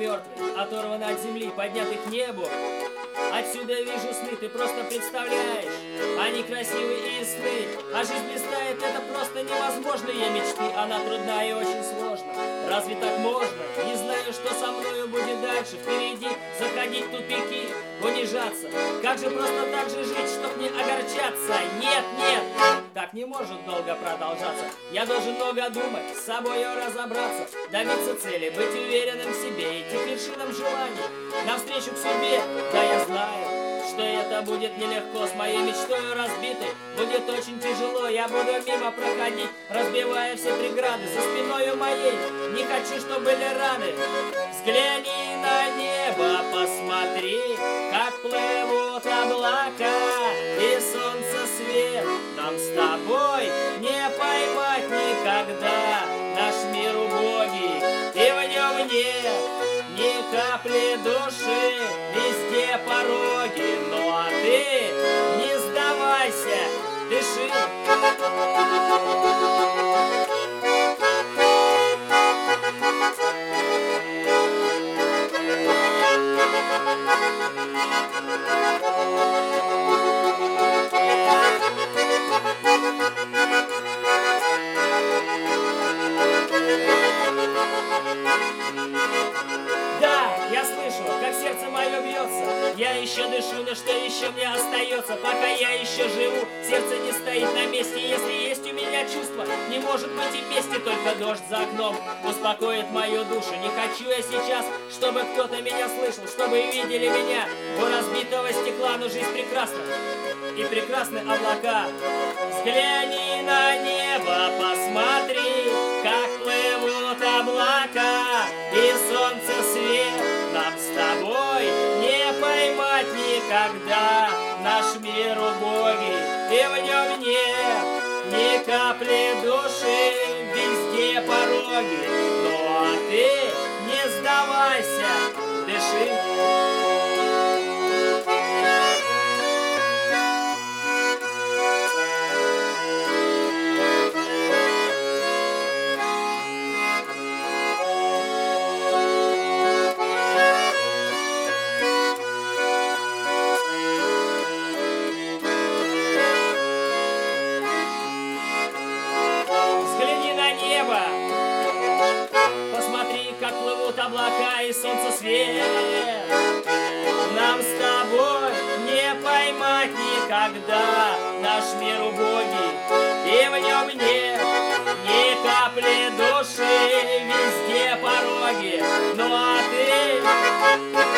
мертвый, оторван от земли, поднятый к небу. Отсюда я вижу сны, ты просто представляешь. Они красивые и сны, а жизнь блистает, это просто невозможно. Я мечты, она трудна и очень сложна. Разве так можно? Не знаю, что со мною будет дальше. Впереди заходить в тупики, унижаться. Как же просто так же жить, чтоб не огорчаться? Нет, нет, так не может долго продолжаться. Я должен много думать, с собой разобраться, добиться цели, быть уверенным в себе, идти к вершинам желаний, навстречу к судьбе. Да, я знаю, что это будет нелегко, с моей мечтой разбитой будет очень тяжело. Я буду мимо проходить, разбивая все преграды за спиною моей. Не хочу, чтобы были раны. Взгляни на небо, посмотри, как плывут облака и солнце свет. Нам с тобой не поймать никогда. Наш мир убогий, и в нем нет ни капли души, везде пороги. Ну а ты не сдавайся, дыши. Да, я слышу, как сердце мое бьется. Я еще дышу, но что еще мне остается? Пока я еще живу, сердце не стоит на месте. Если есть у меня чувство, не может быть и мести. Только дождь за окном успокоит мою душу. Не хочу я сейчас, чтобы кто-то меня слышал, чтобы видели меня у разбитого стекла. Но жизнь прекрасна, и прекрасны облака. Взгляни на небо, посмотри, как плывут облака и солнце свет. Нам с тобой не поймать никогда. Наш мир убогий, и в нем нет ни капли души, везде пороги. Ну а ты не сдавайся, дыши. Посмотри, как плывут облака и солнце свет. Нам с тобой не поймать никогда. Наш мир убогий, и в нем нет ни капли души, везде пороги. Ну а ты